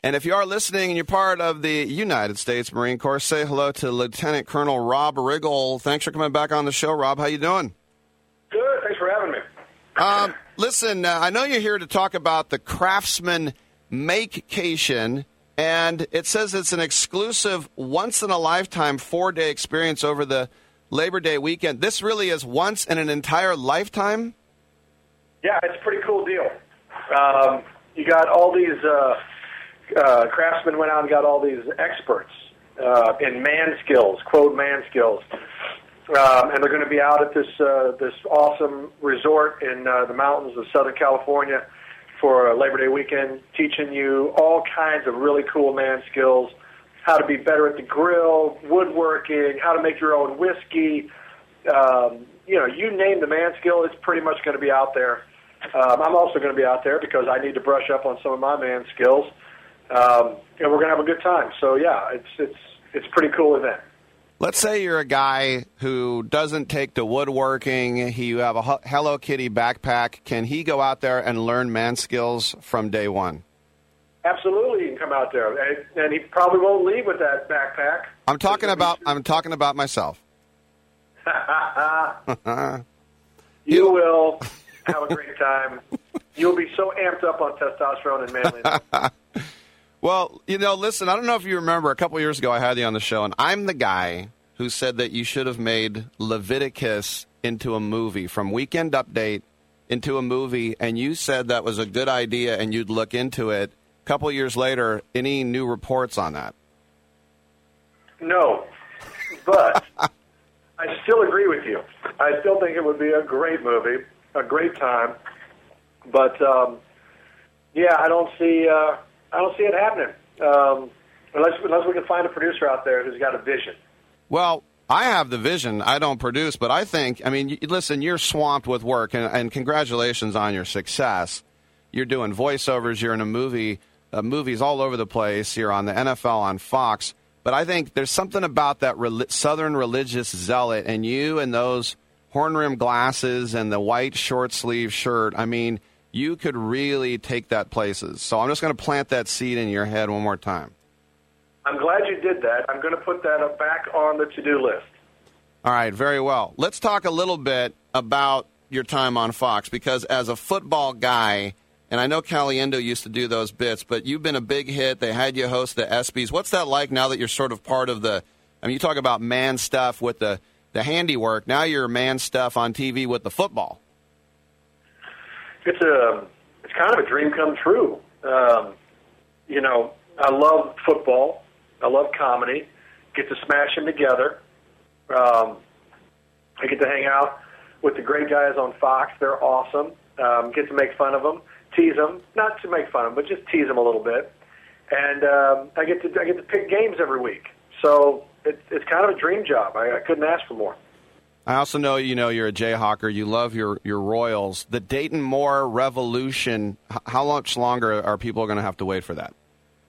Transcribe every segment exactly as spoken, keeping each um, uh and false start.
And if you are listening and you're part of the United States Marine Corps, say hello to Lieutenant Colonel Rob Riggle. Thanks for coming back on the show, Rob. How you doing? Good. Thanks for having me. Um, listen, uh, I know you're here to talk about the Craftsman Makecation, and it says it's an exclusive, once-in-a-lifetime, four-day experience over the Labor Day weekend. This really is once in an entire lifetime? Yeah, it's a pretty cool deal. Um, you got all these... Uh, Uh, Craftsman went out and got all these experts uh, in man skills, quote man skills, um, and they're going to be out at this uh, this awesome resort in uh, the mountains of Southern California for Labor Day weekend, teaching you all kinds of really cool man skills, how to be better at the grill, woodworking, how to make your own whiskey. Um, you know, you name the man skill, it's pretty much going to be out there. Um, I'm also going to be out there because I need to brush up on some of my man skills. Um, and we're going to have a good time. So, yeah, it's it's it's a pretty cool event. Let's say you're a guy who doesn't take to woodworking. He, you have a Hello Kitty backpack. Can he go out there and learn man skills from day one? Absolutely, he can come out there, and, and he probably won't leave with that backpack. I'm talking about I'm talking about myself. You will have a great time. You'll be so amped up on testosterone and manliness. Well, you know, listen, I don't know if you remember, a couple years ago I had you on the show, and I'm the guy who said that you should have made Leviticus into a movie, from Weekend Update into a movie, and you said that was a good idea and you'd look into it. A couple years later, any new reports on that? No, but I still agree with you. I still think it would be a great movie, a great time, but, um, yeah, I don't see... Uh, I don't see it happening um, unless unless we can find a producer out there who's got a vision. Well, I have the vision. I don't produce, but I think, I mean, you, listen, you're swamped with work, and, and congratulations on your success. You're doing voiceovers. You're in a movie, uh, movies all over the place. You're on the N F L on Fox. But I think there's something about that re- Southern religious zealot, and you and those horn-rimmed glasses and the white short-sleeve shirt, I mean, you could really take that places. So I'm just going to plant that seed in your head one more time. I'm glad you did that. I'm going to put that back on the to-do list. All right, very well. Let's talk a little bit about your time on Fox, because as a football guy, and I know Caliendo used to do those bits, but you've been a big hit. They had you host the ESPYs. What's that like now that you're sort of part of the, I mean, you talk about man stuff with the, the handiwork. Now you're man stuff on T V with the football. It's a, it's kind of a dream come true. Um, you know, I love football. I love comedy. Get to smash them together. Um, I get to hang out with the great guys on Fox. They're awesome. Um, get to make fun of them, tease them, not to make fun of them, but just tease them a little bit. And um, I get to I get to pick games every week. So it, it's kind of a dream job. I, I couldn't ask for more. I also know, you know, you're a Jayhawker. You love your, your Royals. The Dayton Moore Revolution, how much longer are people going to have to wait for that?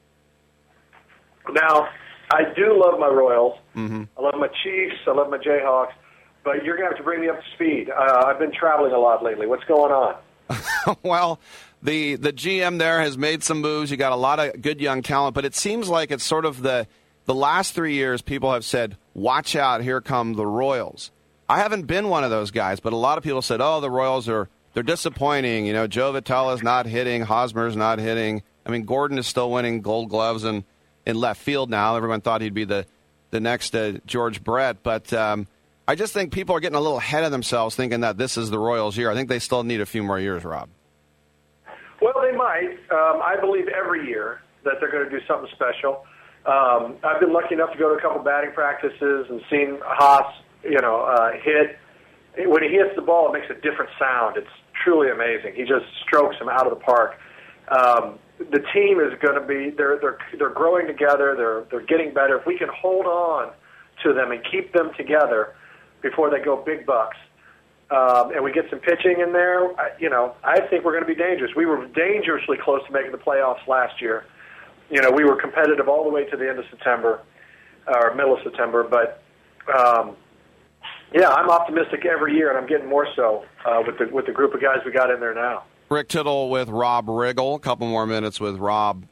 Now, I do love my Royals. Mm-hmm. I love my Chiefs. I love my Jayhawks. But you're going to have to bring me up to speed. Uh, I've been traveling a lot lately. What's going on? Well, the the G M there has made some moves. You got a lot of good young talent, but it seems like it's sort of the the last three years people have said, watch out, here come the Royals. I haven't been one of those guys, but a lot of people said, oh, the Royals are they're disappointing. You know, Joe Vitella's not hitting, Hosmer's not hitting. I mean, Gordon is still winning Gold Gloves in, in left field now. Everyone thought he'd be the, the next uh, George Brett, but um, I just think people are getting a little ahead of themselves thinking that this is the Royals' year. I think they still need a few more years, Rob. Well, they might. Um, I believe every year that they're going to do something special. Um, I've been lucky enough to go to a couple batting practices and seen Haas, you know, uh, hit. When he hits the ball, it makes a different sound. It's truly amazing. He just strokes him out of the park. Um, the team is going to be they're they're they're growing together. They're they're getting better. If we can hold on to them and keep them together before they go big bucks, um, and we get some pitching in there, I, you know, I think we're going to be dangerous. We were dangerously close to making the playoffs last year. You know, we were competitive all the way to the end of September or middle of September, but. Um, Yeah, I'm optimistic every year, and I'm getting more so uh, with the with the group of guys we got in there now. Rick Tittle with Rob Riggle. A couple more minutes with Rob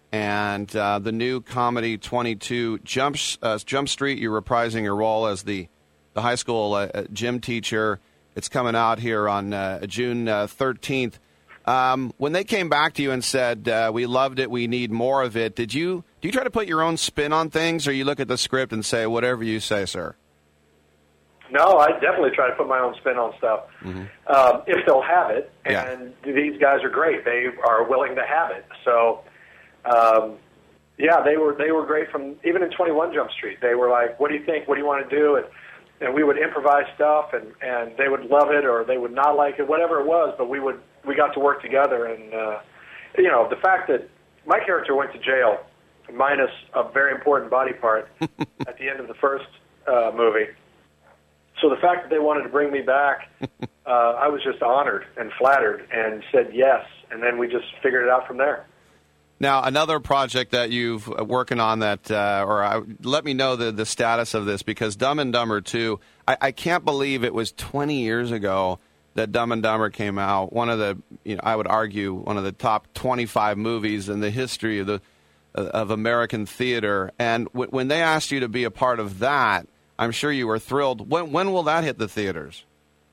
and uh, the new comedy twenty-two Jump uh, Jump Street. You're reprising your role as the the high school uh, gym teacher. It's coming out here on uh, June uh, thirteenth. Um, when they came back to you and said, uh, we loved it, we need more of it, did you do you try to put your own spin on things, or you look at the script and say, whatever you say, sir? No, I definitely try to put my own spin on stuff, mm-hmm. um, if they'll have it. And yeah. These guys are great. They are willing to have it. So, um, yeah, they were they were great from even in twenty-one Jump Street. They were like, what do you think? What do you want to do? And, and we would improvise stuff, and, and they would love it or they would not like it, whatever it was. But we would we got to work together. And, uh, you know, the fact that my character went to jail, minus a very important body part at the end of the first uh, movie. So the fact that they wanted to bring me back, uh, I was just honored and flattered and said yes, and then we just figured it out from there. Now, another project that you've working on that, uh, or I, let me know the, the status of this, because Dumb and Dumber two, I, I can't believe it was twenty years ago that Dumb and Dumber came out. One of the, you know, I would argue, one of the top twenty-five movies in the history of the of American theater. And w- when they asked you to be a part of that, I'm sure you were thrilled. When when will that hit the theaters?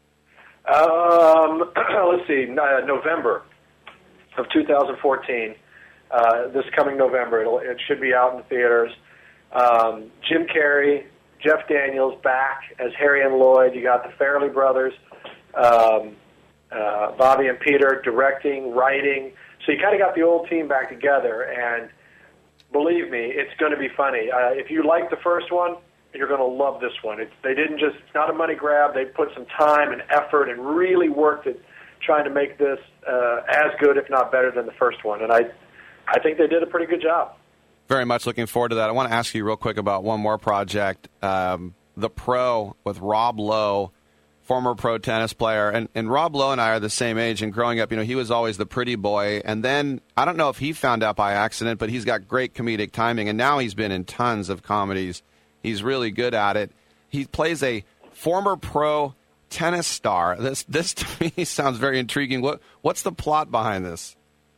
Um, let's see, uh, November of two thousand fourteen. Uh, this coming November, It'll, it should be out in the theaters. Um, Jim Carrey, Jeff Daniels back as Harry and Lloyd. You got the Farrelly brothers, um, uh, Bobby and Peter directing, writing. So you kind of got the old team back together, and believe me, it's going to be funny. Uh, if you like the first one, you're going to love this one. It's, they didn't just, it's not a money grab. They put some time and effort and really worked at trying to make this uh, as good, if not better, than the first one. And I, I think they did a pretty good job. Very much looking forward to that. I want to ask you real quick about one more project, um, The Pro with Rob Lowe, former pro tennis player. And, and Rob Lowe and I are the same age, and growing up, you know, he was always the pretty boy. And then, I don't know if he found out by accident, but he's got great comedic timing, and now he's been in tons of comedies. He's really good at it. He plays a former pro tennis star. This, this to me sounds very intriguing. What, what's the plot behind this?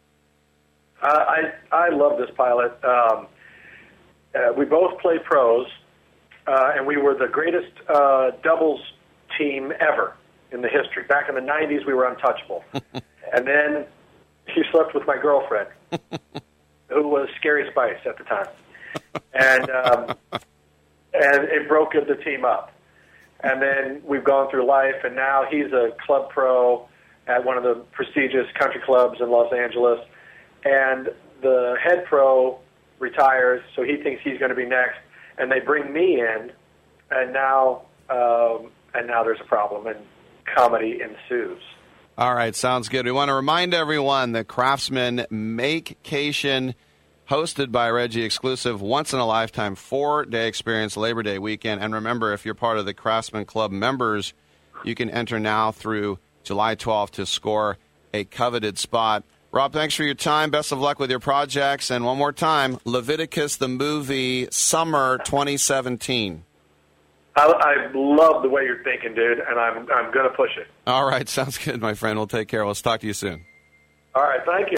Uh, I I love this pilot. Um, uh, we both played pros, uh, and we were the greatest uh, doubles team ever in the history. Back in the nineties, we were untouchable. And then he slept with my girlfriend, who was Scary Spice at the time. And um, and it broke the team up. And then we've gone through life, and now he's a club pro at one of the prestigious country clubs in Los Angeles. And the head pro retires, so he thinks he's going to be next. And they bring me in, and now um, and now there's a problem, and comedy ensues. All right, sounds good. We want to remind everyone that Craftsman Make-cation, hosted by Reggie, exclusive, once-in-a-lifetime, four-day experience, Labor Day weekend. And remember, if you're part of the Craftsman Club members, you can enter now through July twelfth to score a coveted spot. Rob, thanks for your time. Best of luck with your projects. And one more time, Leviticus the movie, summer twenty seventeen. I, I love the way you're thinking, dude, and I'm I'm going to push it. All right, sounds good, my friend. We'll take care. Let's talk to you soon. All right, thank you.